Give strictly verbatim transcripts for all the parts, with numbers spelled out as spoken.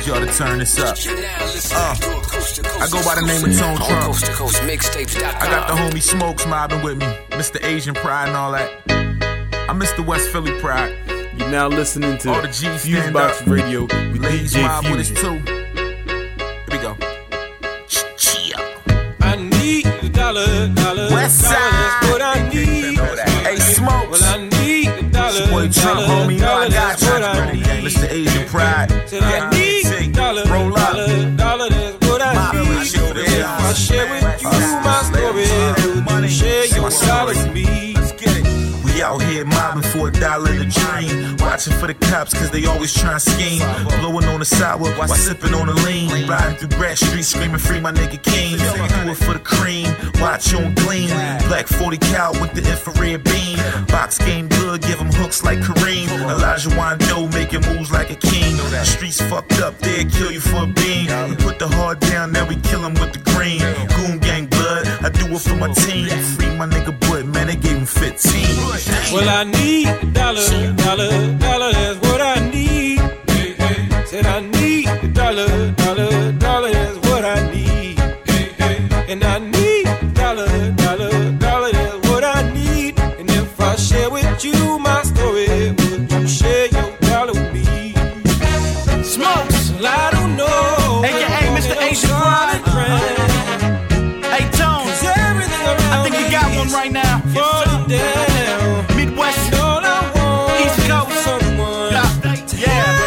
y'all to turn this up. Uh, I go by the name of Tone Trump. I got the homie Smokes mobbing with me, Mister Asian Pride and all that. I'm Mister West Philly Pride. You're now listening to all the G Fusebox Radio with Ladies D J mob with us Fusion. too. Here we go. I need a dollar, dollar, West dollar, Side. that's what I need. Hey, Smokes. Well, I need a dollar, Boy Trump, dollar, homie, you know I dollar, got that's what I you. need. Mister Asian Pride. Said I need a dollar, Roll up. dollar, dollar, that's what I My need. shit for the If I share with you my story, would you share your dollar with me? Let's get it. We out here mobbing for a dollar in a dream. Watching for the cops cause they always try and scheme. Blowing on the sour while sipping on the lean. Riding through Brad Street screaming free my nigga King. Do it for the cream, watch on gleam. Black forty cal with the infrared beam. Box game good, give him hooks like Kareem. Elijah Wando making moves like a king. Streets fucked up, they'll kill you for a bean. We put the hard down, now we kill him with the green. Goon gang blood, I do it for my team. Free my nigga Bud, man, they gave him fifteen. Well, I need a dollar, dollar, dollar, that's what I need. Said I need a dollar, dollar, dollar, that's what I need. And I need a dollar, dollar, dollar, that's what I need. And if I share with you my story, would you share your dollar with me? Smokes, well, I don't know. A K A Mister Asian Pride. Hey, Tone, I think you got one right now. Falling down. Midwest, All I want East is Coast. someone. Yeah.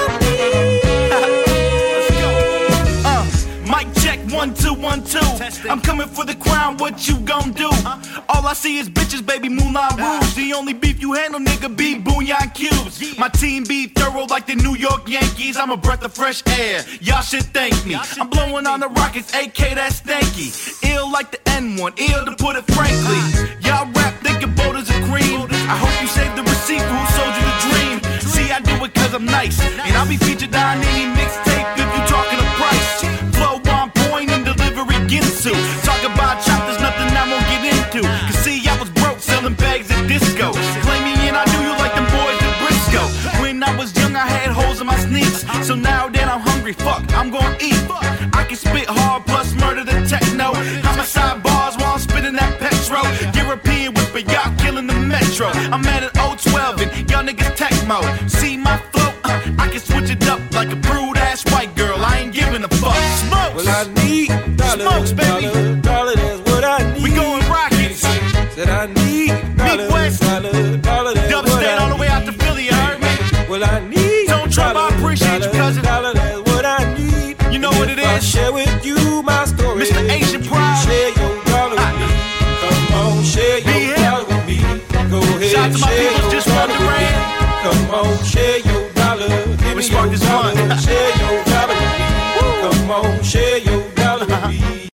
Let's go. Uh, mic check, one, two, one, two. I'm coming for the crown, what you gon' do? All I see is bitches, baby, Moulin Rouge. The only beef you handle, nigga, be Bouillon Cubes. My team be thorough like the New York Yankees. I'm a breath of fresh air, y'all should thank me. I'm blowing on the Rockets, A K that's stanky. Ill like the N one, ill to put it frankly. Y'all rap thinking boulders are cream. I hope you save the receipt for who sold you the dream. See, I do it cause I'm nice, and I'll be featured on any mixtape if you talking a price. Flow on point and delivery Ginsu. Talk about chop, there's nothing I won't get into. Cause see, I was broke selling bags at disco. Play me and I knew you like them boys at Briscoe. When I was young, I had holes in my sneaks. So now that I'm hungry, fuck, I'm gonna eat. I can spit hard plus murder the techno. Homicide bars while I'm spitting that petro. European whipper, y'all killing the metro. I'm at an O twelve and y'all niggas tech mode. See my flow, uh, I can switch it up like a prude ass white girl. I ain't giving a fuck. Smokes. Well, I need a dollar, Smokes, baby. dollar, dollar, that's what I need. We going Rockets. Said I need a dollar, Midwest. dollar, dollar, that's what Dubstate I all the way out to need. Philly, you heard me? Well, I need Don't Trump, I appreciate you, cousin. Dollar, that's what I need. You know what it If I is? share with you my story, Mister Asian Pride. share your dollar with me. Come on, share Be your him. dollar with me. Go ahead, Shout out to my share people your just from dollar with me. Durant. Come on, share your dollar. Give We me spark your this dollar. one. Share